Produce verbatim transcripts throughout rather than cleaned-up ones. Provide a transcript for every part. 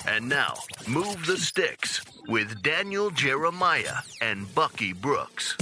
And now, Move the Sticks with Daniel Jeremiah and Bucky Brooks.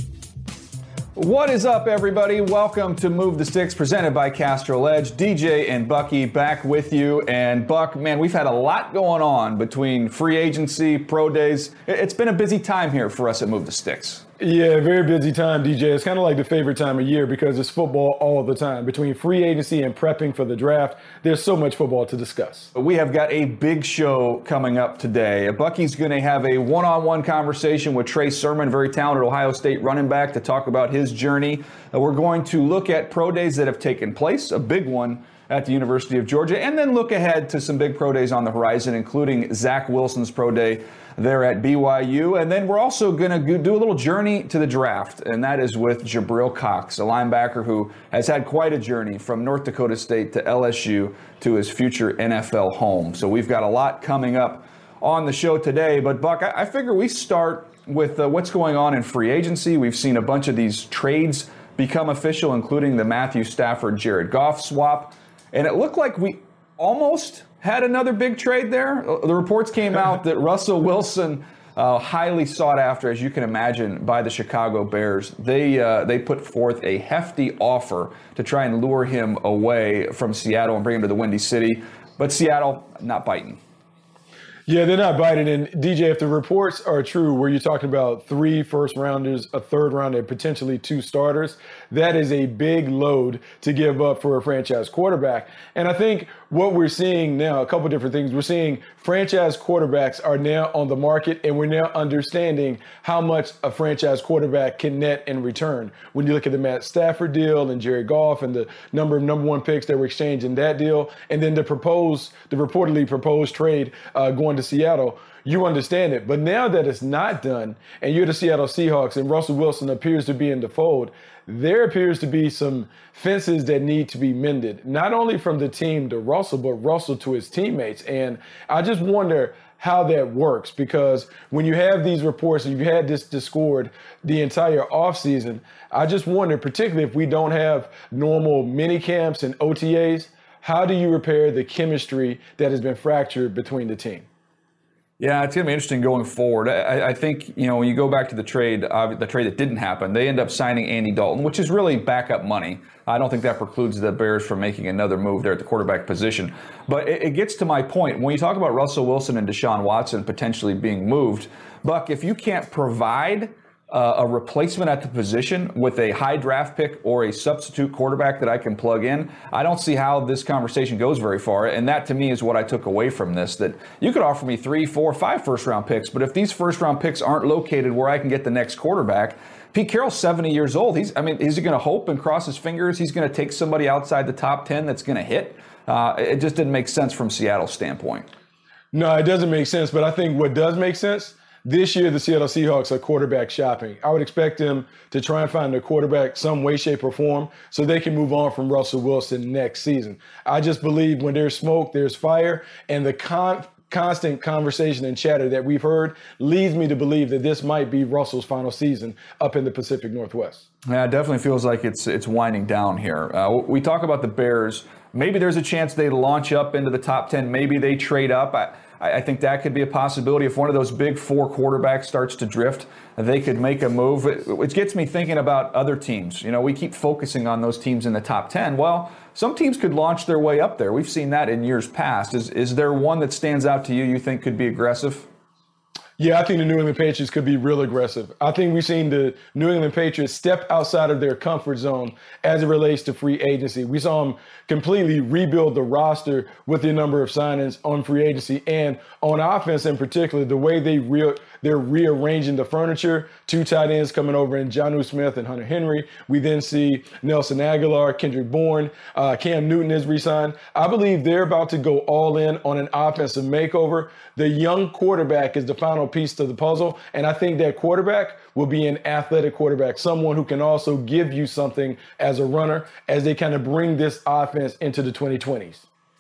What is up, everybody? Welcome to Move the Sticks, presented by Castrol Edge. D J and Bucky back with you. And Buck, man, we've had a lot going on between free agency, pro days. It's been a busy time here for us at Move the Sticks. Yeah, very busy time, D J. It's kind of like the favorite time of year because it's football all the time. Between free agency and prepping for the draft, there's so much football to discuss. We have got a big show coming up today. Bucky's going to have a one-on-one conversation with Trey Sermon, very talented Ohio State running back, to talk about his journey. We're going to look at pro days that have taken place, a big one at the University of Georgia, and then look ahead to some big pro days on the horizon, including Zach Wilson's pro day there at B Y U. And then we're also going to do a little journey to the draft, and that is with Jabril Cox, a linebacker who has had quite a journey from North Dakota State to L S U to his future N F L home. So we've got a lot coming up on the show today. But Buck, I, I figure we start with uh, what's going on in free agency. We've seen a bunch of these trades become official, including the Matthew Stafford, Jared Goff swap. And it looked like we almost had another big trade there. The reports came out that Russell Wilson, uh, highly sought after, as you can imagine, by the Chicago Bears. They uh, they put forth a hefty offer to try and lure him away from Seattle and bring him to the Windy City. But Seattle, not biting. Yeah, they're not biting. And D J, if the reports are true, where you're talking about three first rounders, a third rounder, and potentially two starters, that is a big load to give up for a franchise quarterback. And I think what we're seeing now, a couple different things. We're seeing franchise quarterbacks are now on the market, and we're now understanding how much a franchise quarterback can net in return. When you look at the Matt Stafford deal and Jared Goff and the number of number one picks that were exchanged in that deal, and then the proposed, the reportedly proposed trade uh, going to Seattle, you understand it. But now that it's not done, and you're the Seattle Seahawks, and Russell Wilson appears to be in the fold, there appears to be some fences that need to be mended, not only from the team to Russell, but Russell to his teammates. And I just wonder how that works, because when you have these reports and you've had this discord the entire offseason, I just wonder, particularly if we don't have normal mini camps and O T As, how do you repair the chemistry that has been fractured between the team? Yeah, it's going to be interesting going forward. I, I think, you know, when you go back to the trade, uh, the trade that didn't happen, they end up signing Andy Dalton, which is really backup money. I don't think that precludes the Bears from making another move there at the quarterback position. But it, it gets to my point. When you talk about Russell Wilson and Deshaun Watson potentially being moved, Buck, if you can't provide Uh, a replacement at the position with a high draft pick or a substitute quarterback that I can plug in, I don't see how this conversation goes very far. And that, to me, is what I took away from this, that you could offer me three, four, five first-round picks, but if these first-round picks aren't located where I can get the next quarterback, Pete Carroll's seventy years old. He's, I mean, is he going to hope and cross his fingers he's going to take somebody outside the top ten that's going to hit? Uh, it just didn't make sense from Seattle's standpoint. No, it doesn't make sense. But I think what does make sense, this year, the Seattle Seahawks are quarterback shopping. I would expect them to try and find a quarterback some way, shape, or form so they can move on from Russell Wilson next season. I just believe when there's smoke, there's fire, and the con- constant conversation and chatter that we've heard leads me to believe that this might be Russell's final season up in the Pacific Northwest. Yeah, it definitely feels like it's it's winding down here. Uh, we talk about the Bears. Maybe there's a chance they launch up into the top ten. Maybe they trade up. I, I think that could be a possibility. If one of those big four quarterbacks starts to drift, they could make a move. It gets me thinking about other teams. You know, we keep focusing on those teams in the top ten. Well, some teams could launch their way up there. We've seen that in years past. Is, is there one that stands out to you you think could be aggressive? Yeah, I think the New England Patriots could be real aggressive. I think we've seen the New England Patriots step outside of their comfort zone as it relates to free agency. We saw them completely rebuild the roster with the number of signings on free agency, and on offense in particular, the way they re- they're rearranging the furniture. Two tight ends coming over in Jonnu Smith and Hunter Henry. We then see Nelson Aguilar, Kendrick Bourne, uh, Cam Newton is re-signed. I believe they're about to go all in on an offensive makeover. The young quarterback is the final piece to the puzzle, and I think that quarterback will be an athletic quarterback, someone who can also give you something as a runner as they kind of bring this offense into the twenty twenties.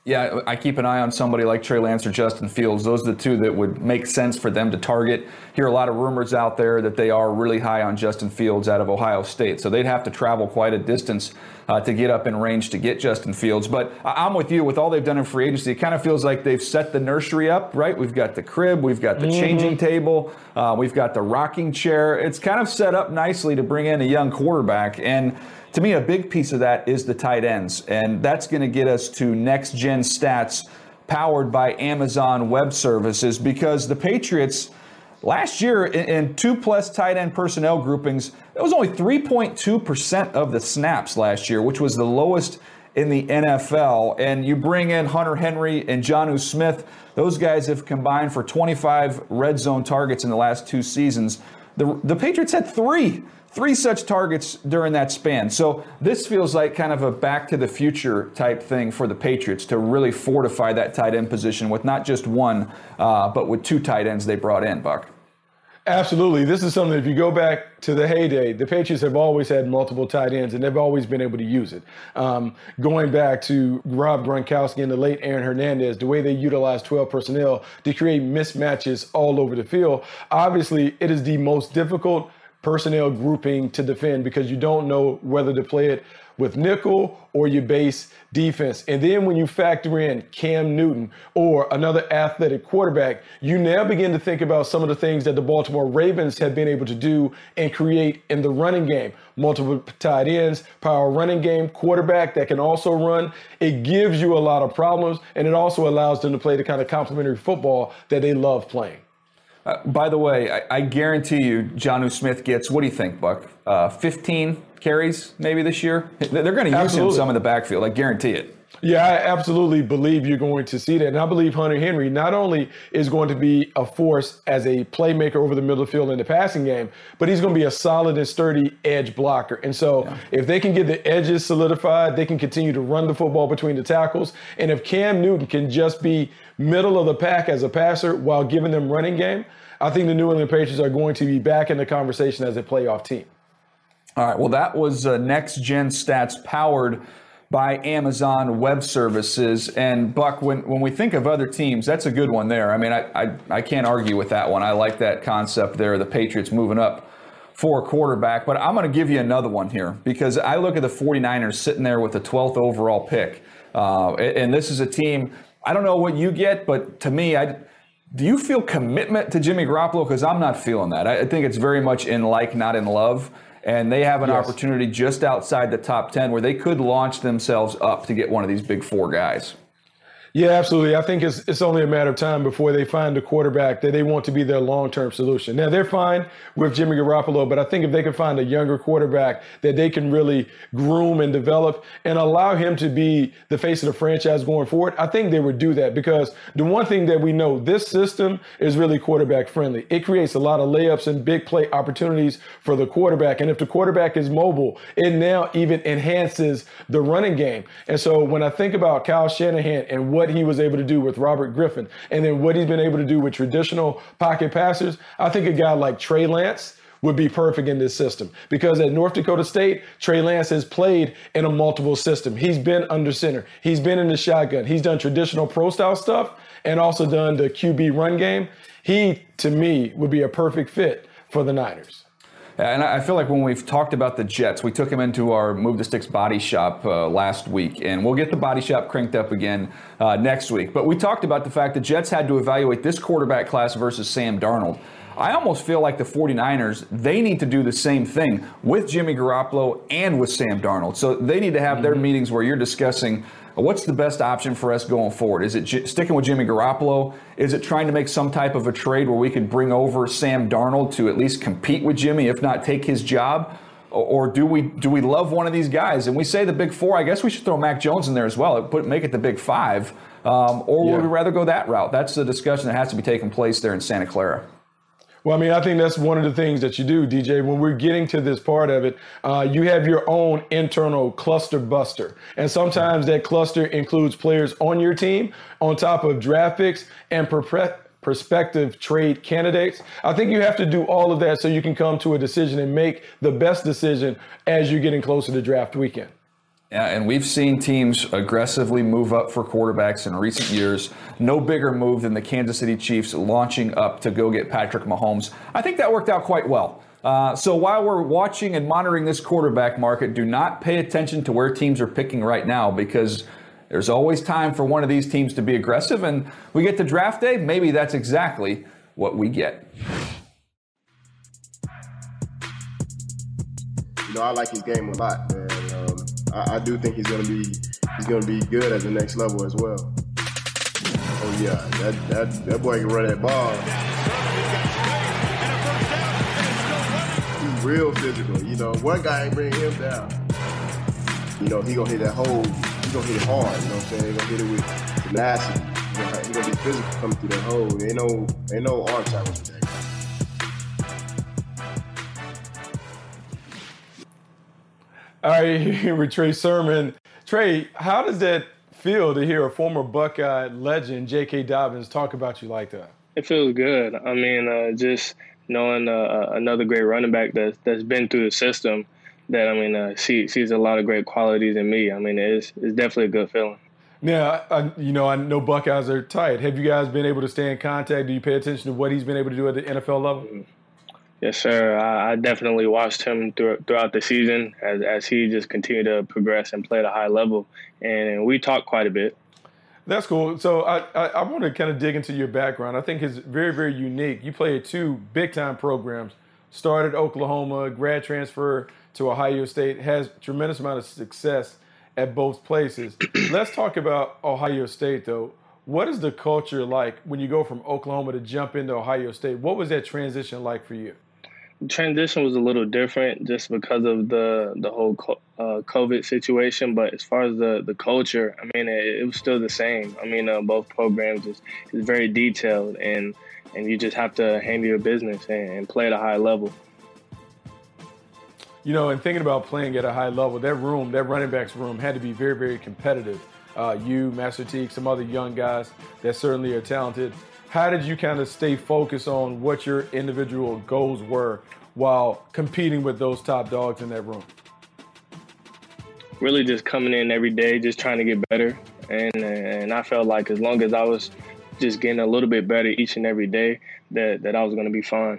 Yeah, I keep an eye on somebody like Trey Lance or Justin Fields. Those are the two that would make sense for them to target. Hear a lot of rumors out there that they are really high on Justin Fields out of Ohio State. So they'd have to travel quite a distance uh, to get up in range to get Justin Fields. But I'm with you. With all they've done in free agency, it kind of feels like they've set the nursery up, right? We've got the crib, we've got the mm-hmm. changing table, uh, we've got the rocking chair. It's kind of set up nicely to bring in a young quarterback. And to me, a big piece of that is the tight ends, and that's going to get us to next-gen stats powered by Amazon Web Services, because the Patriots last year in, in two-plus tight end personnel groupings, it was only three point two percent of the snaps last year, which was the lowest in the N F L. And you bring in Hunter Henry and Jonnu Smith. Those guys have combined for twenty-five red zone targets in the last two seasons. The, the Patriots had three. Three such targets during that span. So this feels like kind of a back to the future type thing for the Patriots to really fortify that tight end position with not just one, uh, but with two tight ends they brought in, Buck. Absolutely. This is something, if you go back to the heyday, the Patriots have always had multiple tight ends, and they've always been able to use it. Um, going back to Rob Gronkowski and the late Aaron Hernandez, the way they utilized twelve personnel to create mismatches all over the field, obviously it is the most difficult personnel grouping to defend because you don't know whether to play it with nickel or your base defense. And then when you factor in Cam Newton or another athletic quarterback, you now begin to think about some of the things that the Baltimore Ravens have been able to do and create in the running game. Multiple tight ends, power running game, quarterback that can also run. It gives you a lot of problems, and it also allows them to play the kind of complementary football that they love playing. Uh, by the way, I, I guarantee you Jonnu Smith gets, what do you think, Buck? Uh, fifteen carries maybe this year? They're going to use absolutely. him some in the backfield. I guarantee it. Yeah, I absolutely believe you're going to see that. And I believe Hunter Henry not only is going to be a force as a playmaker over the middle of the field in the passing game, but he's going to be a solid and sturdy edge blocker. And so yeah. if they can get the edges solidified, they can continue to run the football between the tackles. And if Cam Newton can just be middle of the pack as a passer while giving them running game, I think the New England Patriots are going to be back in the conversation as a playoff team. All right, well, that was uh, Next Gen Stats powered by Amazon Web Services. And Buck, when, when we think of other teams, that's a good one there. I mean, I, I, I can't argue with that one. I like that concept there, the Patriots moving up for a quarterback. But I'm going to give you another one here because I look at the 49ers sitting there with the twelfth overall pick. Uh, and this is a team, I don't know what you get, but to me, I do you feel commitment to Jimmy Garoppolo? Because I'm not feeling that. I think it's very much in like, not in love. And they have an yes. opportunity just outside the top ten where they could launch themselves up to get one of these big four guys. Yeah, absolutely. I think it's it's only a matter of time before they find a quarterback that they want to be their long-term solution. Now, they're fine with Jimmy Garoppolo, but I think if they can find a younger quarterback that they can really groom and develop and allow him to be the face of the franchise going forward, I think they would do that because the one thing that we know, this system is really quarterback friendly. It creates a lot of layups and big play opportunities for the quarterback. And if the quarterback is mobile, it now even enhances the running game. And so when I think about Kyle Shanahan and what he was able to do with Robert Griffin, and then what he's been able to do with traditional pocket passers, I think a guy like Trey Lance would be perfect in this system because at North Dakota State, Trey Lance has played in a multiple system. He's been under center. He's been in the shotgun. He's done traditional pro style stuff and also done the Q B run game. He, to me, would be a perfect fit for the Niners. And I feel like when we've talked about the Jets, we took him into our Move the Sticks body shop uh, last week, and we'll get the body shop cranked up again uh, next week. But we talked about the fact that Jets had to evaluate this quarterback class versus Sam Darnold. I almost feel like the 49ers, they need to do the same thing with Jimmy Garoppolo and with Sam Darnold. So they need to have mm-hmm. their meetings where you're discussing what's the best option for us going forward. Is it j- sticking with Jimmy Garoppolo? Is it trying to make some type of a trade where we could bring over Sam Darnold to at least compete with Jimmy, if not take his job? Or, or do we do we love one of these guys? And we say the big four, I guess we should throw Mac Jones in there as well, put make it the big five. Um, or yeah. would we rather go that route? That's the discussion that has to be taking place there in Santa Clara. Well, I mean, I think that's one of the things that you do, D J. When we're getting to this part of it, uh, you have your own internal cluster buster. And sometimes that cluster includes players on your team on top of draft picks and per- prospective trade candidates. I think you have to do all of that so you can come to a decision and make the best decision as you're getting closer to draft weekend. Yeah, and we've seen teams aggressively move up for quarterbacks in recent years. No bigger move than the Kansas City Chiefs launching up to go get Patrick Mahomes. I think that worked out quite well. Uh, so while we're watching and monitoring this quarterback market, do not pay attention to where teams are picking right now, because there's always time for one of these teams to be aggressive. And we get to draft day, maybe that's exactly what we get. You know, I like his game a lot, man. Um, I, I do think he's gonna be he's gonna be good at the next level as well. Oh yeah, that that that boy can run that ball. He's real physical. You know, one guy ain't bringing him down. You know, he gonna hit that hole. He gonna hit it hard. You know what I'm saying? He gonna hit it with tenacity. He gonna, he gonna be physical coming through that hole. There ain't no ain't no arm tackle with that guy. All right, here with Trey Sermon. Trey, how does that feel to hear a former Buckeye legend, J K. Dobbins, talk about you like that? It feels good. I mean, uh, just knowing uh, another great running back that's, that's been through the system that, I mean, uh, see, sees a lot of great qualities in me. I mean, it's, it's definitely a good feeling. Now, I, you know, I know Buckeyes are tight. Have you guys been able to stay in contact? Do you pay attention to what he's been able to do at the N F L level? Mm-hmm. Yes, sir. I, I definitely watched him through, throughout the season as, as he just continued to progress and play at a high level. And we talked quite a bit. That's cool. So I, I, I want to kind of dig into your background. I think it's very, very unique. You played two big-time programs, started Oklahoma, grad transfer to Ohio State, has tremendous amount of success at both places. Let's talk about Ohio State, though. What is the culture like when you go from Oklahoma to jump into Ohio State? What was that transition like for you? Transition was a little different just because of the the whole uh, COVID situation. But as far as the, the culture, I mean, it, it was still the same. I mean, uh, both programs is, is very detailed, and, and you just have to handle your business and, and play at a high level. You know, and thinking about playing at a high level, that room, that running backs room had to be very, very competitive. Uh, you, Master Teague, some other young guys that certainly are talented. How did you kind of stay focused on what your individual goals were while competing with those top dogs in that room? Really just coming in every day, just trying to get better. And and I felt like as long as I was just getting a little bit better each and every day, that, that I was going to be fine.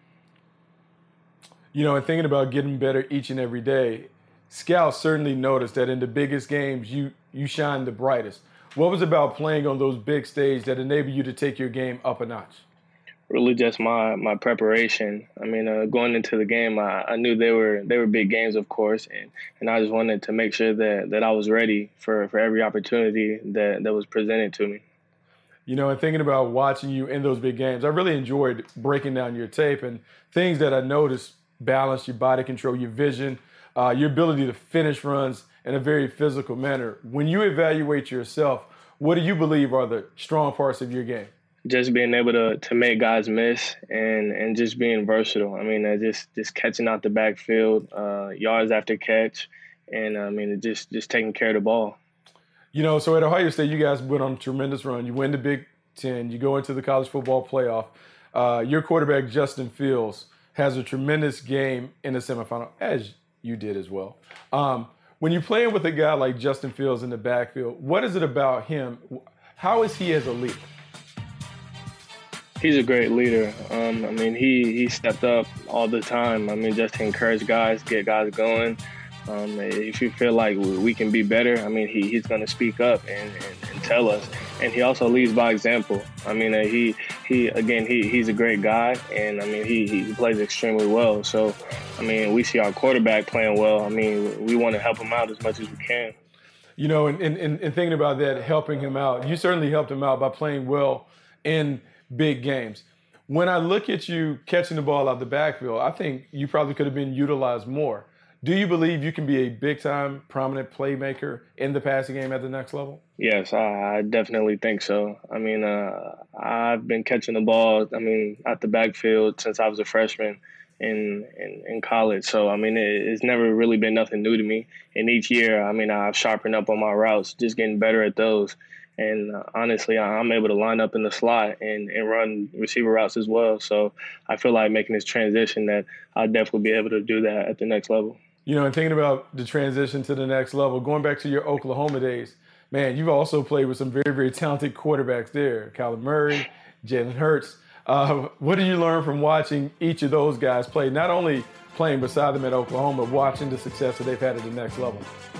You know, and thinking about getting better each and every day, scouts certainly noticed that in the biggest games, you, you shine the brightest. What was it about playing on those big stages that enabled you to take your game up a notch? Really just my, my preparation. I mean, uh, going into the game, I, I knew they were they were big games, of course, and, and I just wanted to make sure that, that I was ready for, for every opportunity that, that was presented to me. You know, and thinking about watching you in those big games, I really enjoyed breaking down your tape and things that I noticed: balance, your body control, your vision, uh, your ability to finish runs in a very physical manner. When you evaluate yourself, what do you believe are the strong parts of your game? Just being able to, to make guys miss and, and just being versatile. I mean, uh, just just catching out the backfield, uh, yards after catch, and I mean, just just taking care of the ball. You know, so at Ohio State, you guys went on a tremendous run. You win the Big Ten. You go into the college football playoff. Uh, your quarterback, Justin Fields, has a tremendous game in the semifinal, as you did as well. Um, when you're playing with a guy like Justin Fields in the backfield, what is it about him? How is he as a leader? He's a great leader. Um, I mean, he, he stepped up all the time. I mean, just to encourage guys, get guys going. Um, if you feel like we can be better, I mean, he, he's going to speak up and, and, and tell us. And he also leads by example. I mean, uh, he, he again, he, he's a great guy, and, I mean, he, he plays extremely well. So, I mean, we see our quarterback playing well. I mean, we want to help him out as much as we can. You know, and, and, and thinking about that, helping him out, you certainly helped him out by playing well in big games. When I look at you catching the ball out the backfield, I think you probably could have been utilized more. Do you believe you can be a big-time, prominent playmaker in the passing game at the next level? Yes, I, I definitely think so. I mean, uh, I've been catching the ball, I mean, at the backfield since I was a freshman in in, in college. So, I mean, it, it's never really been nothing new to me. And each year, I mean, I've sharpened up on my routes, just getting better at those. And uh, honestly, I'm able to line up in the slot and, and run receiver routes as well. So I feel like making this transition that I'll definitely be able to do that at the next level. You know, and thinking about the transition to the next level, going back to your Oklahoma days, man, you've also played with some very, very talented quarterbacks there. Kyler Murray, Jalen Hurts. Uh, what did you learn from watching each of those guys play, not only playing beside them at Oklahoma, watching the success that they've had at the next level?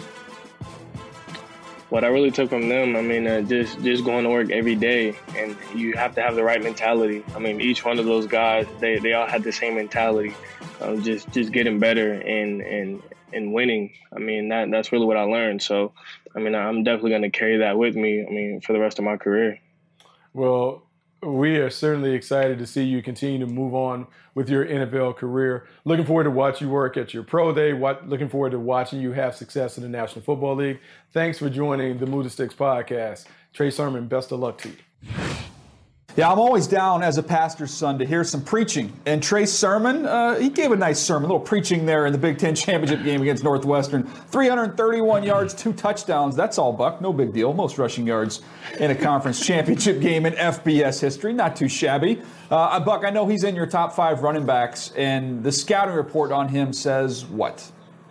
What I really took from them, I mean, uh, just just going to work every day, and you have to have the right mentality. I mean, each one of those guys, they, they all had the same mentality, um, just just getting better and and and winning. I mean, that that's really what I learned. So, I mean, I'm definitely going to carry that with me. I mean, for the rest of my career. Well, we are certainly excited to see you continue to move on with your N F L career. Looking forward to watch you work at your pro day. What, looking forward to watching you have success in the National Football League. Thanks for joining the Move the Sticks podcast. Trey Sermon, best of luck to you. Yeah, I'm always down as a pastor's son to hear some preaching. And Trey Sermon, uh, he gave a nice sermon, a little preaching there in the Big Ten Championship game against Northwestern. three hundred thirty-one yards, two touchdowns. That's all, Buck. No big deal. Most rushing yards in a conference championship game in F B S history. Not too shabby. Uh, Buck, I know he's in your top five running backs, and the scouting report on him says what?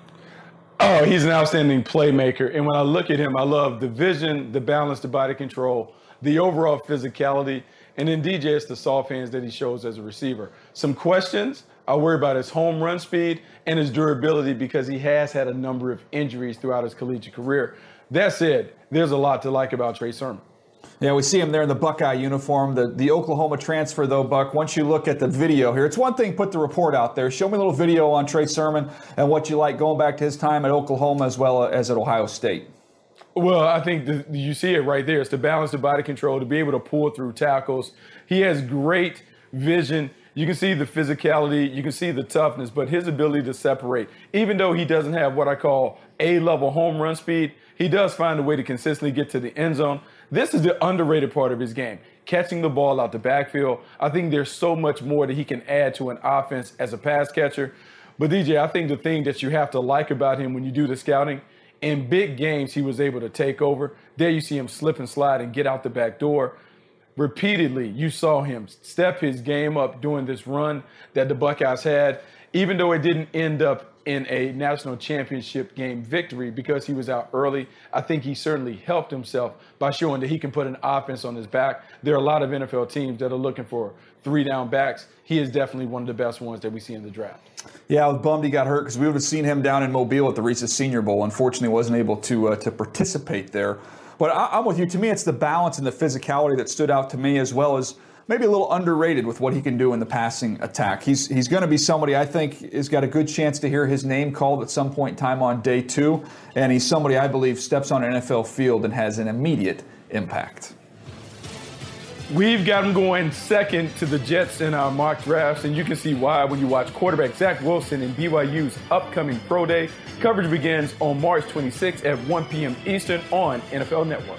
Oh, he's an outstanding playmaker. And when I look at him, I love the vision, the balance, the body control, the overall physicality. And then D J, it's the soft hands that he shows as a receiver. Some questions, I worry about his home run speed and his durability because he has had a number of injuries throughout his collegiate career. That said, there's a lot to like about Trey Sermon. Yeah, we see him there in the Buckeye uniform. The, the Oklahoma transfer, though, Buck, once you look at the video here, it's one thing, put the report out there. Show me a little video on Trey Sermon and what you like going back to his time at Oklahoma as well as at Ohio State. Well, I think the, you see it right there. It's to balance the body control, to be able to pull through tackles. He has great vision. You can see the physicality. You can see the toughness, but his ability to separate. Even though he doesn't have what I call A-level home run speed, he does find a way to consistently get to the end zone. This is the underrated part of his game, catching the ball out the backfield. I think there's so much more that he can add to an offense as a pass catcher. But, D J, I think the thing that you have to like about him when you do the scouting, in big games, he was able to take over. There you see him slip and slide and get out the back door. Repeatedly, you saw him step his game up during this run that the Buckeyes had, even though it didn't end up in a national championship game victory because he was out early. I think he certainly helped himself by showing that he can put an offense on his back. There are a lot of N F L teams that are looking for three down backs. He is definitely one of the best ones that we see in the draft. Yeah, I was bummed he got hurt because we would have seen him down in Mobile at the Reese's Senior Bowl. Unfortunately, wasn't able to uh, to participate there. But I, I'm with you. To me, it's the balance and the physicality that stood out to me, as well as maybe a little underrated with what he can do in the passing attack. He's he's going to be somebody I think has got a good chance to hear his name called at some point in time on day two. And he's somebody I believe steps on an N F L field and has an immediate impact. We've got him going second to the Jets in our mock drafts, and you can see why when you watch quarterback Zach Wilson in B Y U's upcoming Pro Day. Coverage begins on March twenty-sixth at one p.m. Eastern on N F L Network.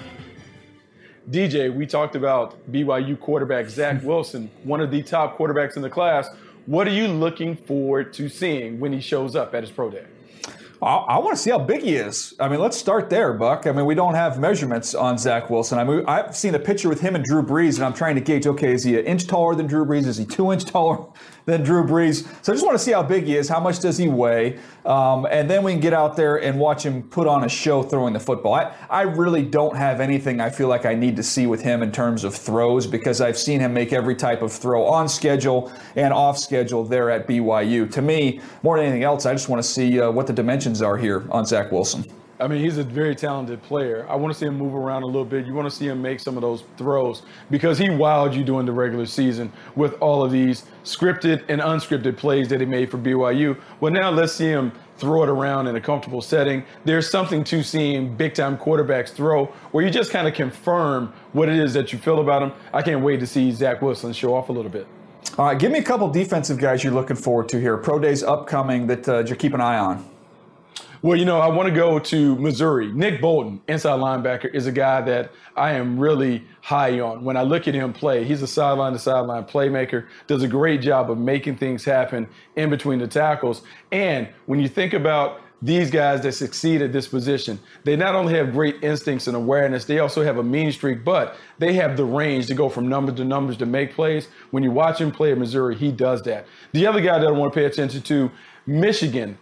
D J, we talked about B Y U quarterback Zach Wilson, one of the top quarterbacks in the class. What are you looking forward to seeing when he shows up at his Pro Day? I, I want to see how big he is. I mean, let's start there, Buck. I mean, we don't have measurements on Zach Wilson. I mean, I've seen a picture with him and Drew Brees, and I'm trying to gauge, okay, is he an inch taller than Drew Brees? Is he two inch taller than Drew Brees? So I just want to see how big he is, how much does he weigh, um, and then we can get out there and watch him put on a show throwing the football. I, I really don't have anything I feel like I need to see with him in terms of throws because I've seen him make every type of throw on schedule and off schedule there at B Y U. To me, more than anything else, I just want to see uh, what the dimensions are here on Zach Wilson. I mean, he's a very talented player. I want to see him move around a little bit. You want to see him make some of those throws because he wowed you during the regular season with all of these scripted and unscripted plays that he made for B Y U. Well, now let's see him throw it around in a comfortable setting. There's something to seeing big-time quarterbacks throw where you just kind of confirm what it is that you feel about him. I can't wait to see Zach Wilson show off a little bit. All right, give me a couple defensive guys you're looking forward to here. Pro Day's upcoming that uh, you keep an eye on. Well, you know, I want to go to Missouri. Nick Bolton, inside linebacker, is a guy that I am really high on. When I look at him play, he's a sideline-to-sideline playmaker, does a great job of making things happen in between the tackles. And when you think about these guys that succeed at this position, they not only have great instincts and awareness, they also have a mean streak, but they have the range to go from numbers to numbers to make plays. When you watch him play at Missouri, he does that. The other guy that I want to pay attention to, Michigan.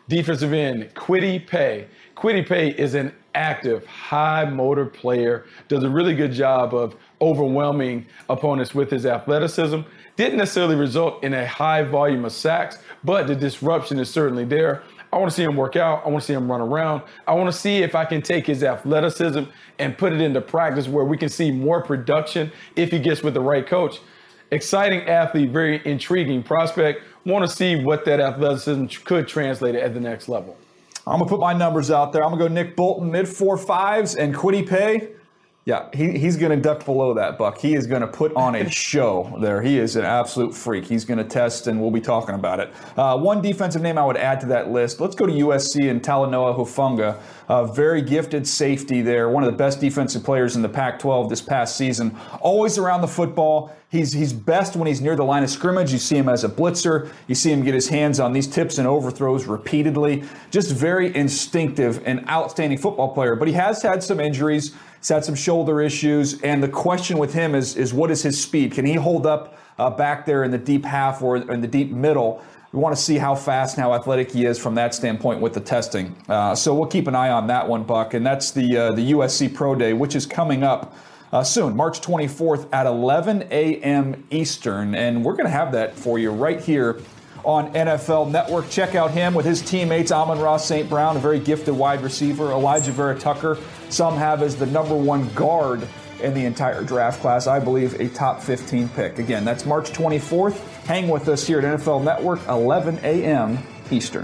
defensive end, Kwity Paye. Kwity Paye is an active, high motor player, does a really good job of overwhelming opponents with his athleticism. Didn't necessarily result in a high volume of sacks, but the disruption is certainly there. I want to see him work out. I want to see him run around. I want to see if I can take his athleticism and put it into practice where we can see more production if he gets with the right coach. Exciting athlete, very intriguing prospect. Want to see what that athleticism could translate at the next level. I'm going to put my numbers out there. I'm going to go Nick Bolton, mid four fives, and Kwity Paye. Yeah, he, he's going to duck below that, Buck. He is going to put on a show there. He is an absolute freak. He's going to test, and we'll be talking about it. Uh, one defensive name I would add to that list. Let's go to U S C and Talanoa Hufanga. Uh, very gifted safety there. One of the best defensive players in the Pac twelve this past season. Always around the football. He's he's best when he's near the line of scrimmage. You see him as a blitzer. You see him get his hands on these tips and overthrows repeatedly. Just very instinctive and outstanding football player. But he has had some injuries. He's had some shoulder issues. And the question with him is, is what is his speed? Can he hold up uh, back there in the deep half or in the deep middle? We want to see how fast and how athletic he is from that standpoint with the testing. Uh, so we'll keep an eye on that one, Buck. And that's the uh, the U S C Pro Day, which is coming up uh, soon, March twenty-fourth at eleven a.m. Eastern. And we're going to have that for you right here on N F L Network. Check out him with his teammates, Amon-Ra Saint Brown, a very gifted wide receiver, Elijah Vera Tucker. Some have as the number one guard in the entire draft class. I believe a top fifteen pick. Again, that's March twenty-fourth. Hang with us here at N F L Network, eleven a.m. Eastern.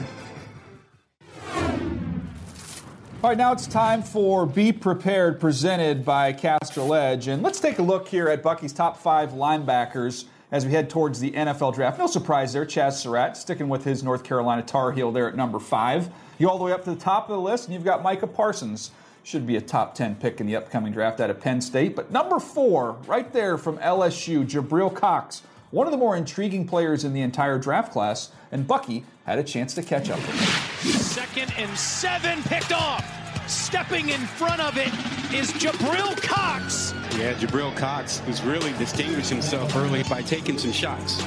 All right, now it's time for Be Prepared, presented by Castrol Edge. And let's take a look here at Bucky's top five linebackers as we head towards the N F L draft. No surprise there, Chaz Surratt sticking with his North Carolina Tar Heel there at number five. You all the way up to the top of the list, and you've got Micah Parsons. Should be a top ten pick in the upcoming draft out of Penn State. But number four, right there from L S U, Jabril Cox, one of the more intriguing players in the entire draft class, and Bucky had a chance to catch up. Second and seven picked off. Stepping in front of it is Jabril Cox. Yeah, Jabril Cox, who's really distinguished himself early by taking some shots.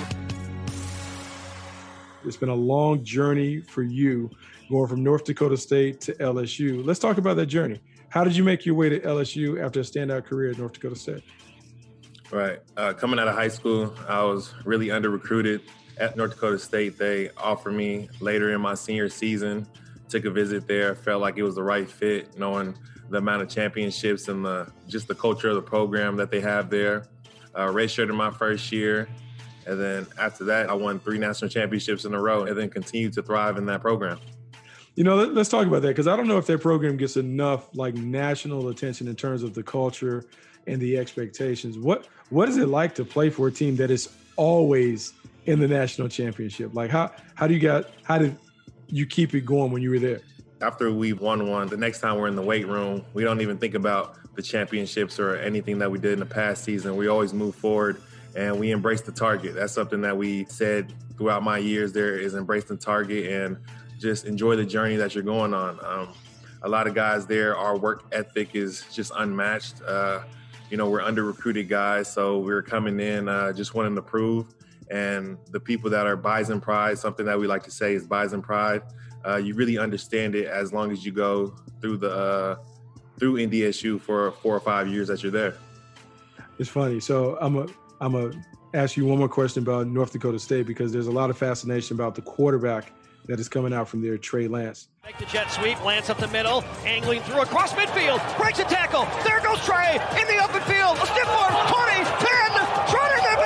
It's been a long journey for you going from North Dakota State to L S U. Let's talk about that journey. How did you make your way to L S U after a standout career at North Dakota State? Right. Uh, coming out of high school, I was really under-recruited at North Dakota State. They offered me later in my senior season, took a visit there, felt like it was the right fit, knowing the amount of championships and the just the culture of the program that they have there. Uh, redshirted my first year. And then after that, I won three national championships in a row and then continued to thrive in that program. You know, let, let's talk about that, because I don't know if that program gets enough like national attention in terms of the culture and the expectations. What what is it like to play for a team that is always in the national championship? Like how how do you got how did you keep it going when you were there? After we won one, the next time we're in the weight room, we don't even think about the championships or anything that we did in the past season. We always move forward and we embrace the target. That's something that we said throughout my years there is embrace the target and just enjoy the journey that you're going on. Um, a lot of guys there, our work ethic is just unmatched. Uh, you know, we're under-recruited guys, so we're coming in uh, just wanting to prove. And the people that are Bison Pride, something that we like to say is Bison Pride, uh, you really understand it as long as you go through the uh, through N D S U for four or five years that you're there. It's funny. So I'm a I'm a ask you one more question about North Dakota State, because there's a lot of fascination about the quarterback that is coming out from there, Trey Lance. Make the jet sweep, Lance up the middle, angling through across midfield, breaks a tackle. There goes Trey in the open field. A stiff arm, twenty, ten, Trey the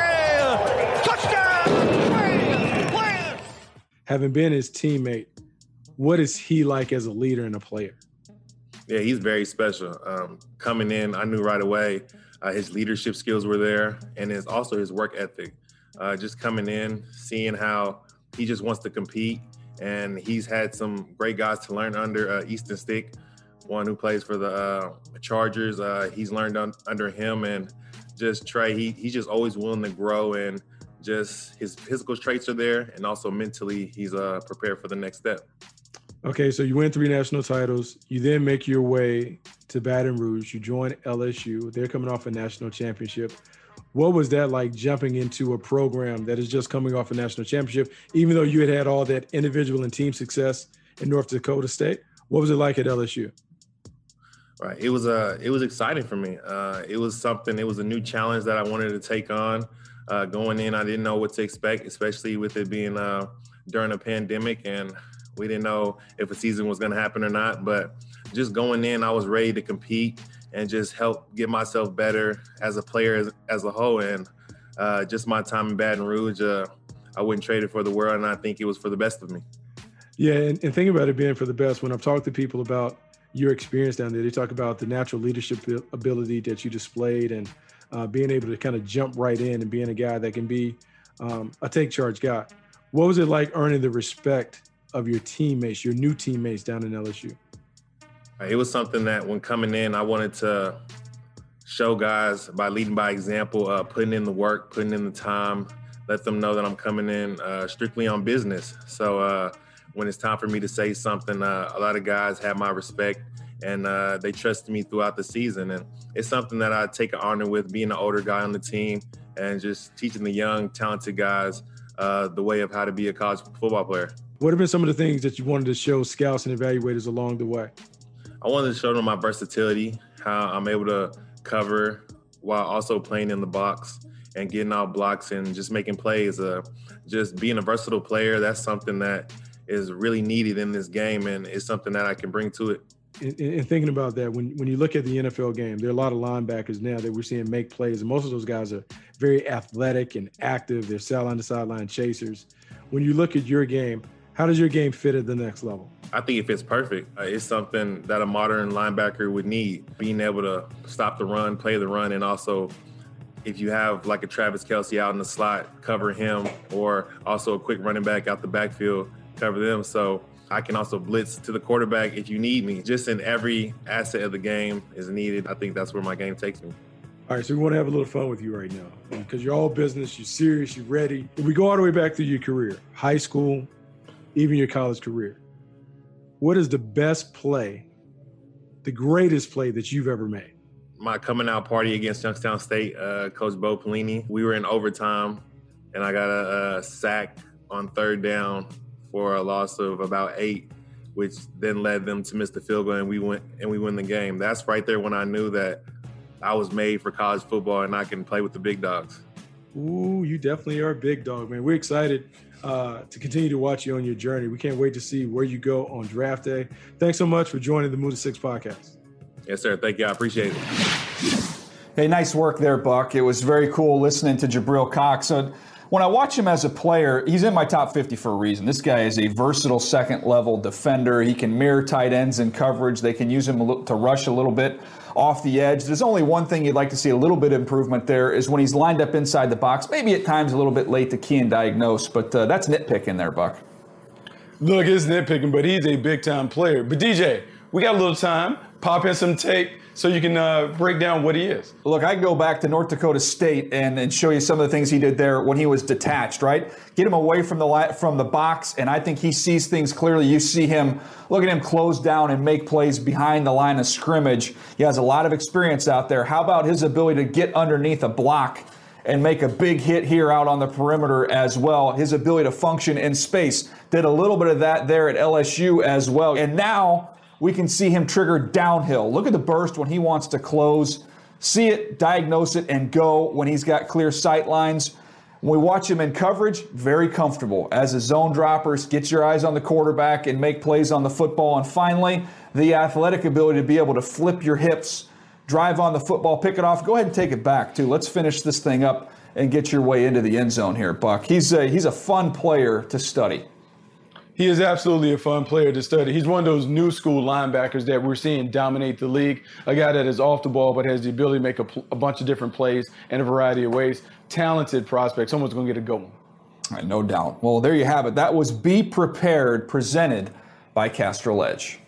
baby! Touchdown, Trey Lance! Having been his teammate, what is he like as a leader and a player? Yeah, he's very special. Um, coming in, I knew right away uh, his leadership skills were there, and his, also his work ethic. Uh, just coming in, seeing how he just wants to compete, and he's had some great guys to learn under. uh, Easton Stick, one who plays for the uh, Chargers. Uh, he's learned un- under him, and just Trey, he, he's just always willing to grow, and just his physical traits are there, and also mentally he's uh, prepared for the next step. Okay, so you win three national titles. You then make your way to Baton Rouge. You join L S U. They're coming off a national championship. What was that like, jumping into a program that is just coming off a national championship, even though you had had all that individual and team success in North Dakota State? What was it like at L S U? Right. It was uh, it was exciting for me. Uh, it was something, it was a new challenge that I wanted to take on. Uh, going in, I didn't know what to expect, especially with it being uh, during a pandemic, and we didn't know if a season was going to happen or not. But just going in, I was ready to compete and just help get myself better as a player as, as a whole. And uh, just my time in Baton Rouge, uh, I wouldn't trade it for the world, and I think it was for the best of me. Yeah, and, and thinking about it being for the best, when I've talked to people about your experience down there, they talk about the natural leadership ability that you displayed, and uh, being able to kind of jump right in and being a guy that can be um, a take charge guy. What was it like earning the respect of your teammates, your new teammates down in L S U? It was something that when coming in, I wanted to show guys by leading by example, uh, putting in the work, putting in the time, let them know that I'm coming in uh, strictly on business. So uh, when it's time for me to say something, uh, a lot of guys have my respect, and uh, they trusted me throughout the season. And it's something that I take an honor with, being an older guy on the team and just teaching the young, talented guys uh, the way of how to be a college football player. What have been some of the things that you wanted to show scouts and evaluators along the way? I wanted to show them my versatility, how I'm able to cover while also playing in the box and getting out blocks and just making plays. Uh, just being a versatile player, that's something that is really needed in this game, and it's something that I can bring to it. And, and thinking about that, when, when you look at the N F L game, there are a lot of linebackers now that we're seeing make plays, and most of those guys are very athletic and active. They're sideline to sideline chasers. When you look at your game, how does your game fit at the next level? I think it fits perfect. Uh, it's something that a modern linebacker would need, being able to stop the run, play the run, and also if you have like a Travis Kelce out in the slot, cover him, or also a quick running back out the backfield, cover them. So I can also blitz to the quarterback if you need me. Just in every asset of the game is needed. I think that's where my game takes me. All right, so we want to have a little fun with you right now because you're all business, you're serious, you're ready. If we go all the way back through your career, high school, even your college career, what is the best play, the greatest play that you've ever made? My coming out party against Youngstown State, uh, Coach Bo Pelini. We were in overtime, and I got a, a sack on third down for a loss of about eight, which then led them to miss the field goal, and we went and we win the game. That's right there when I knew that I was made for college football and I can play with the big dogs. Ooh, you definitely are a big dog, man. We're excited uh, to continue to watch you on your journey. We can't wait to see where you go on draft day. Thanks so much for joining the Move to Six podcast. Yes, sir. Thank you. I appreciate it. Hey, nice work there, Buck. It was very cool listening to Jabril Cox. So when I watch him as a player, he's in my top fifty for a reason. This guy is a versatile second-level defender. He can mirror tight ends in coverage. They can use him to rush a little bit off the edge. There's only one thing you'd like to see a little bit of improvement there is when he's lined up inside the box. Maybe at times a little bit late to key and diagnose, but uh, that's nitpicking there, Buck. Look, it's nitpicking, but he's a big-time player. But D J, we got a little time. Pop in some tape so you can uh, break down what he is. Look, I go back to North Dakota State and, and show you some of the things he did there when he was detached, right? Get him away from the from the box, and I think he sees things clearly. You see him, look at him close down and make plays behind the line of scrimmage. He has a lot of experience out there. How about his ability to get underneath a block and make a big hit here out on the perimeter as well? His ability to function in space. Did a little bit of that there at L S U as well. And now we can see him trigger downhill. Look at the burst when he wants to close. See it, diagnose it, and go when he's got clear sight lines. When we watch him in coverage, very comfortable. As a zone dropper, get your eyes on the quarterback and make plays on the football. And finally, the athletic ability to be able to flip your hips, drive on the football, pick it off. Go ahead and take it back, too. Let's finish this thing up and get your way into the end zone here, Buck. He's a, he's a fun player to study. He is absolutely a fun player to study. He's one of those new school linebackers that we're seeing dominate the league. A guy that is off the ball but has the ability to make a, a bunch of different plays in a variety of ways. Talented prospect. Someone's going to get a good one. All right, no doubt. Well, there you have it. That was Be Prepared, presented by Castrol Edge.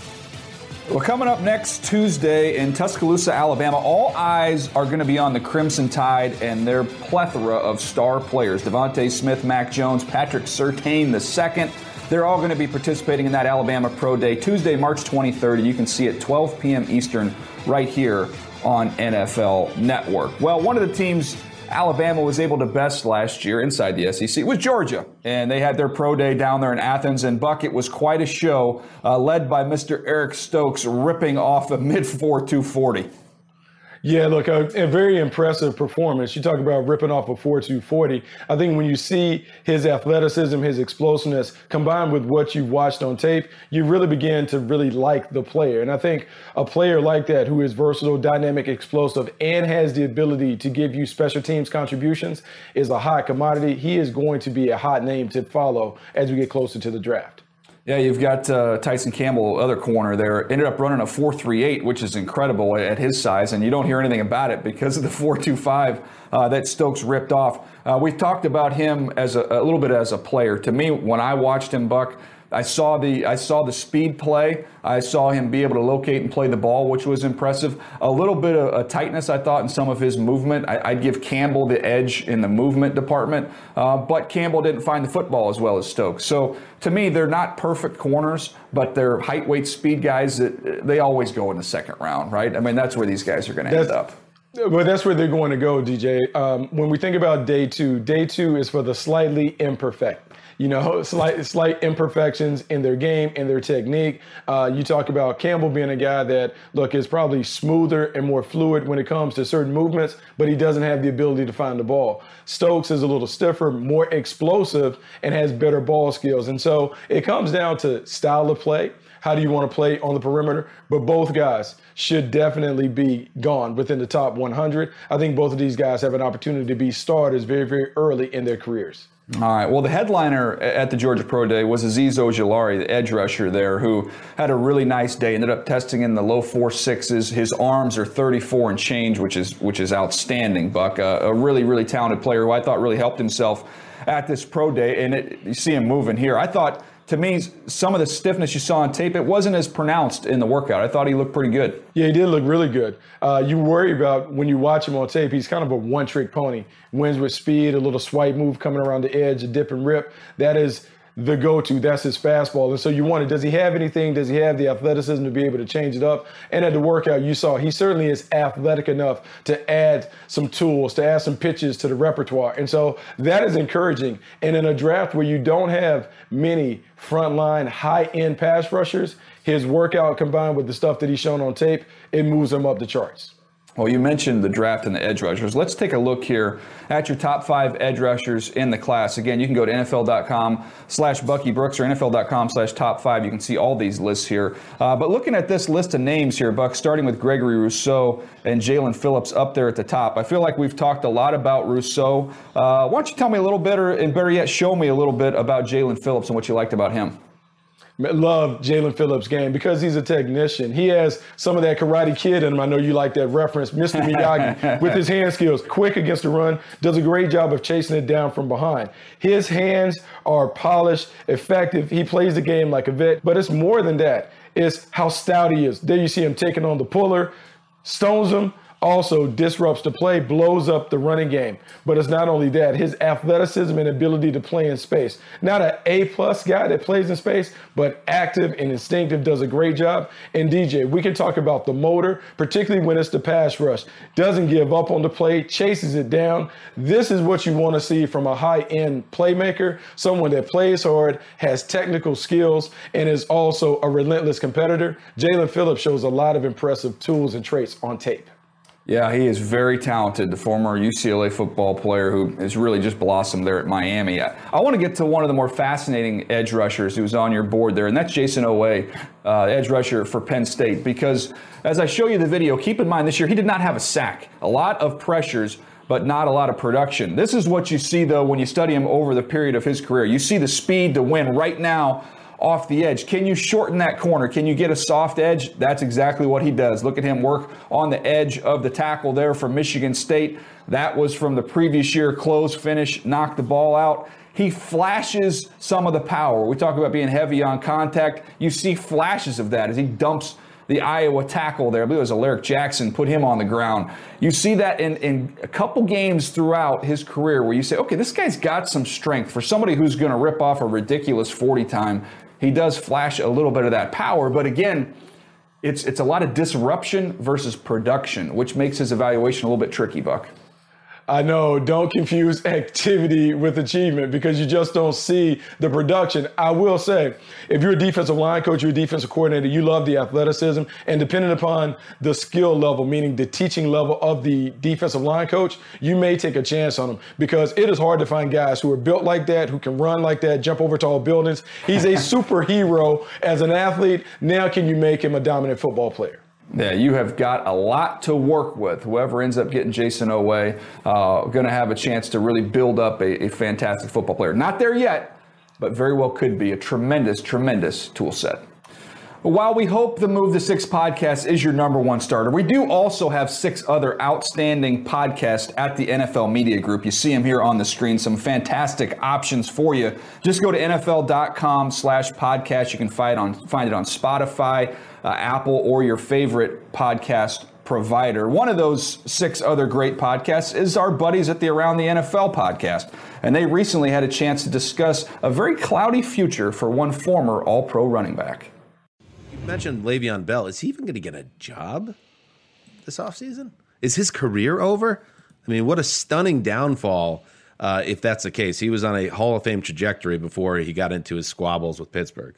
Well, coming up next Tuesday in Tuscaloosa, Alabama, all eyes are going to be on the Crimson Tide and their plethora of star players. Devontae Smith, Mac Jones, Patrick Surtain the second. They're all going to be participating in that Alabama Pro Day Tuesday, March twenty-third. And you can see it twelve p.m. Eastern right here on N F L Network. Well, one of the teams Alabama was able to best last year inside the S E C was Georgia. And they had their pro day down there in Athens. And Buck, it was quite a show, uh, led by Mister Eric Stokes ripping off a mid four two forty. Yeah, look, a, a very impressive performance. You talk about ripping off a four two forty. I think when you see his athleticism, his explosiveness, combined with what you've watched on tape, you really begin to really like the player. And I think a player like that who is versatile, dynamic, explosive, and has the ability to give you special teams contributions is a hot commodity. He is going to be a hot name to follow as we get closer to the draft. Yeah, you've got uh, Tyson Campbell, other corner there, ended up running a four three eight, which is incredible at his size, and you don't hear anything about it because of the four two five uh, that Stokes ripped off. Uh, we've talked about him as a, a little bit as a player. To me, when I watched him, Buck, I saw the I saw the speed play. I saw him be able to locate and play the ball, which was impressive. A little bit of a tightness, I thought, in some of his movement. I, I'd give Campbell the edge in the movement department, uh, but Campbell didn't find the football as well as Stokes. So to me, they're not perfect corners, but they're height, weight, speed guys that they always go in the second round, right? I mean, that's where these guys are going to end up. Well, that's where they're going to go, D J. Um, when we think about day two, day two is for the slightly imperfect. You know, slight slight imperfections in their game, in their technique. Uh, you talk about Campbell being a guy that, look, is probably smoother and more fluid when it comes to certain movements, but he doesn't have the ability to find the ball. Stokes is a little stiffer, more explosive, and has better ball skills. And so it comes down to style of play. How do you want to play on the perimeter? But both guys should definitely be gone within the top one hundred. I think both of these guys have an opportunity to be starters very, very early in their careers. All right. Well, the headliner at the Georgia Pro Day was Azeez Ojulari, the edge rusher there, who had a really nice day. Ended up testing in the low four sixes. His arms are thirty-four and change, which is which is outstanding. Buck, uh, a really, really talented player who I thought really helped himself at this pro day. And it, you see him moving here. I thought, to me, some of the stiffness you saw on tape, it wasn't as pronounced in the workout. I thought he looked pretty good. Yeah, he did look really good. Uh, you worry about when you watch him on tape, he's kind of a one-trick pony. Wins with speed, a little swipe move coming around the edge, a dip and rip. That is the go-to. That's his fastball. And so you wonder, does he have anything? Does he have the athleticism to be able to change it up? And at the workout, you saw he certainly is athletic enough to add some tools, to add some pitches to the repertoire. And so that is encouraging. And in a draft where you don't have many frontline, high-end pass rushers, his workout combined with the stuff that he's shown on tape, it moves him up the charts. Well, you mentioned the draft and the edge rushers. Let's take a look here at your top five edge rushers in the class. Again, you can go to N F L dot com slash Bucky Brooks or N F L dot com slash top five. You can see all these lists here. Uh, but looking at this list of names here, Buck, starting with Gregory Rousseau and Jaelan Phillips up there at the top, I feel like we've talked a lot about Rousseau. Uh, why don't you tell me a little bit, or, and better yet, show me a little bit about Jaelan Phillips and what you liked about him? Love Jaelan Phillips' game because he's a technician. He has some of that Karate Kid in him. I know you like that reference. Mister Miyagi with his hand skills, quick against the run, does a great job of chasing it down from behind. His hands are polished, effective. He plays the game like a vet, but it's more than that. It's how stout he is. There you see him taking on the puller, stones him, also disrupts the play, blows up the running game. But it's not only that, his athleticism and ability to play in space. Not an A-plus guy that plays in space, but active and instinctive, does a great job. And D J, we can talk about the motor, particularly when it's the pass rush. Doesn't give up on the play, chases it down. This is what you want to see from a high-end playmaker, someone that plays hard, has technical skills, and is also a relentless competitor. Jaelan Phillips shows a lot of impressive tools and traits on tape. Yeah, he is very talented, the former U C L A football player who has really just blossomed there at Miami. I, I want to get to one of the more fascinating edge rushers who's on your board there, and that's Jayson Oweh, uh, edge rusher for Penn State. Because as I show you the video, keep in mind this year he did not have a sack. A lot of pressures, but not a lot of production. This is what you see, though, when you study him over the period of his career. You see the speed to win right now off the edge. Can you shorten that corner? Can you get a soft edge? That's exactly what he does. Look at him work on the edge of the tackle there for Michigan State. That was from the previous year, close finish, knocked the ball out. He flashes some of the power. We talk about being heavy on contact. You see flashes of that as he dumps the Iowa tackle there. I believe it was Alaric Jackson, put him on the ground. You see that in, in a couple games throughout his career where you say, okay, this guy's got some strength. For somebody who's going to rip off a ridiculous forty time, he does flash a little bit of that power. But again, it's it's a lot of disruption versus production, which makes his evaluation a little bit tricky, Buck. I know, don't confuse activity with achievement because you just don't see the production. I will say, if you're a defensive line coach, you're a defensive coordinator, you love the athleticism, and depending upon the skill level, meaning the teaching level of the defensive line coach, you may take a chance on him because it is hard to find guys who are built like that, who can run like that, jump over tall buildings. He's a superhero as an athlete. Now can you make him a dominant football player? Yeah, you have got a lot to work with. Whoever ends up getting Jayson Oweh, uh, going to have a chance to really build up a, a fantastic football player. Not there yet, but very well could be a tremendous, tremendous tool set. While we hope the Move the Six podcast is your number one starter, we do also have six other outstanding podcasts at the N F L Media Group. You see them here on the screen, some fantastic options for you. Just go to N F L dot com slash podcast. You can find it on, find it on Spotify, uh, Apple, or your favorite podcast provider. One of those six other great podcasts is our buddies at the Around the N F L podcast. And they recently had a chance to discuss a very cloudy future for one former All-Pro running back. You mentioned Le'Veon Bell. Is he even going to get a job this offseason? Is his career over? I mean, what a stunning downfall uh, if that's the case. He was on a Hall of Fame trajectory before he got into his squabbles with Pittsburgh.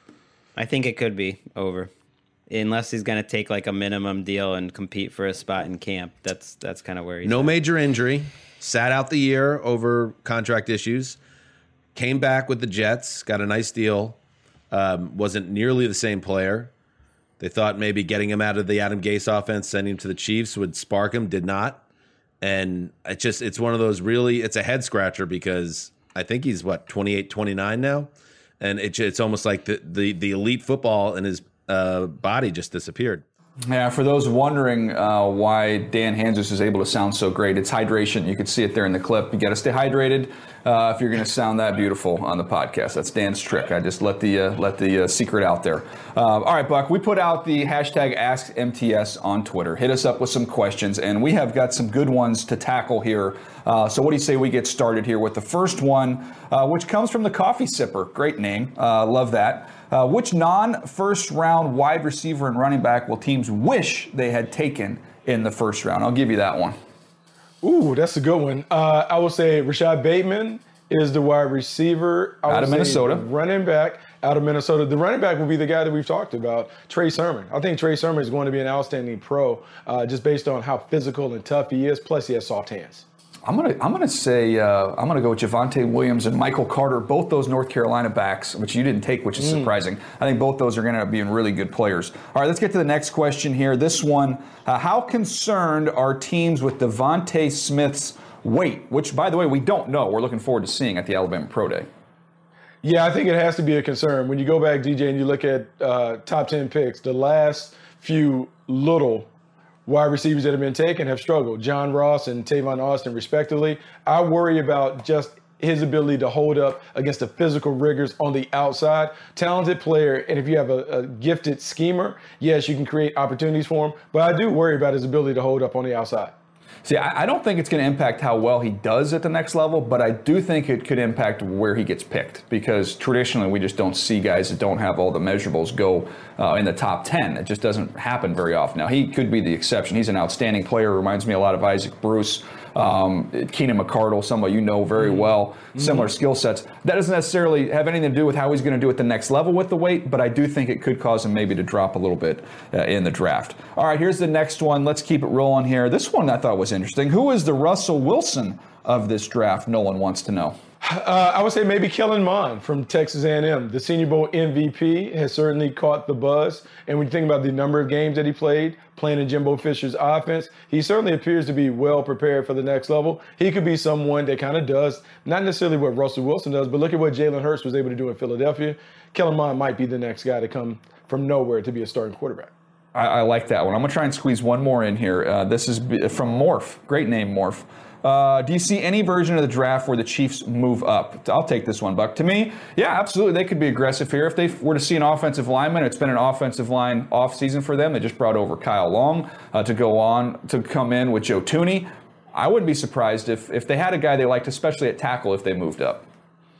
I think it could be over. Unless he's going to take like a minimum deal and compete for a spot in camp. That's that's kind of where he's No at. major injury. Sat out the year over contract issues. Came back with the Jets. Got a nice deal. Um, wasn't nearly the same player. They thought maybe getting him out of the Adam Gase offense, sending him to the Chiefs would spark him. Did not. And it just it's one of those really, it's a head scratcher because I think he's, what, twenty-eight, twenty-nine now? And it, it's almost like the, the, the elite football in his uh, body just disappeared. Yeah, for those wondering uh, why Dan Hanzus is able to sound so great, it's hydration. You can see it there in the clip. You got to stay hydrated uh, if you're going to sound that beautiful on the podcast. That's Dan's trick. I just let the uh, let the uh, secret out there. Uh, all right, Buck, we put out the hashtag Ask M T S on Twitter. Hit us up with some questions, and we have got some good ones to tackle here. Uh, so what do you say we get started here with the first one, uh, which comes from the Coffee Sipper. Great name. Uh, love that. Uh, which non-first round wide receiver and running back will teams wish they had taken in the first round? I'll give you that one. Ooh, that's a good one. Uh, I will say Rashad Bateman is the wide receiver. I Out of Minnesota. Running back out of Minnesota. The running back will be the guy that we've talked about, Trey Sermon. I think Trey Sermon is going to be an outstanding pro uh, just based on how physical and tough he is. Plus, he has soft hands. I'm gonna I'm gonna say uh, I'm gonna go with Javonte Williams and Michael Carter, both those North Carolina backs, which you didn't take, which is mm. surprising. I think both those are gonna end up being really good players. All right, let's get to the next question here. This one: uh, how concerned are teams with Devontae Smith's weight? Which, by the way, we don't know. We're looking forward to seeing at the Alabama Pro Day. Yeah, I think it has to be a concern when you go back, D J, and you look at uh, top ten picks. The last few little wide receivers that have been taken have struggled. John Ross and Tavon Austin, respectively. I worry about just his ability to hold up against the physical rigors on the outside. Talented player, and if you have a, a gifted schemer, yes, you can create opportunities for him. But I do worry about his ability to hold up on the outside. See, I don't think it's going to impact how well he does at the next level, but I do think it could impact where he gets picked because traditionally we just don't see guys that don't have all the measurables go uh, in the top ten. It just doesn't happen very often. Now, he could be the exception. He's an outstanding player. Reminds me a lot of Isaac Bruce, um, Keenan McCardle, somebody you know very well, mm-hmm. similar skill sets. That doesn't necessarily have anything to do with how he's going to do at the next level with the weight, but I do think it could cause him maybe to drop a little bit uh, in the draft. All right, here's the next one. Let's keep it rolling here. This one I thought was interesting. Who is the Russell Wilson of this draft? Nolan wants to know. Uh, I would say maybe Kellen Mond from Texas A and M. The Senior Bowl M V P has certainly caught the buzz. And when you think about the number of games that he played, playing in Jimbo Fisher's offense, he certainly appears to be well prepared for the next level. He could be someone that kind of does, not necessarily what Russell Wilson does, but look at what Jalen Hurts was able to do in Philadelphia. Kellen Mond might be the next guy to come from nowhere to be a starting quarterback. I, I like that one. I'm going to try and squeeze one more in here. Uh, this is from Morph. Great name, Morph. Uh, do you see any version of the draft where the Chiefs move up? I'll take this one, Buck. To me, yeah, absolutely. They could be aggressive here. If they were to see an offensive lineman, it's been an offensive line offseason for them. They just brought over Kyle Long uh, to go on to come in with Joe Thuney. I wouldn't be surprised if, if they had a guy they liked, especially at tackle, if they moved up.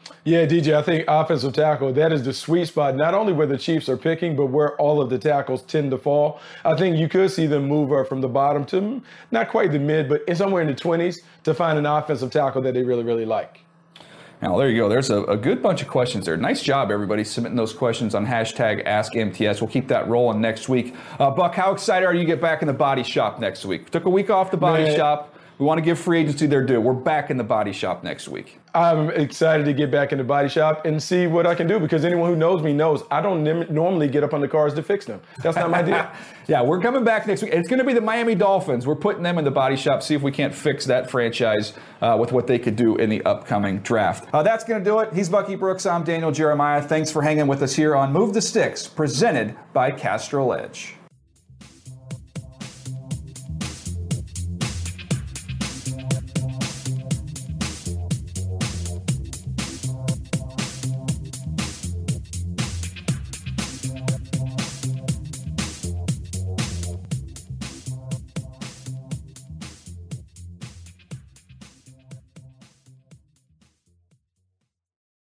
Yeah, D J, I think offensive tackle, that is the sweet spot, not only where the Chiefs are picking, but where all of the tackles tend to fall. I think you could see them move up from the bottom to not quite the mid, but somewhere in the twenties to find an offensive tackle that they really, really like. Now, there you go. There's a, a good bunch of questions there. Nice job, everybody, submitting those questions on hashtag Ask M T S. We'll keep that rolling next week. Uh, Buck, how excited are you to get back in the body shop next week? Took a week off the body Man. shop. We want to give free agency their due. We're back in the body shop next week. I'm excited to get back in the body shop and see what I can do, because anyone who knows me knows I don't nim- normally get up on the cars to fix them. That's not my deal. Yeah, we're coming back next week. It's going to be the Miami Dolphins. We're putting them in the body shop, see if we can't fix that franchise uh, with what they could do in the upcoming draft. Uh, that's going to do it. He's Bucky Brooks. I'm Daniel Jeremiah. Thanks for hanging with us here on Move the Sticks, presented by Castrol Edge.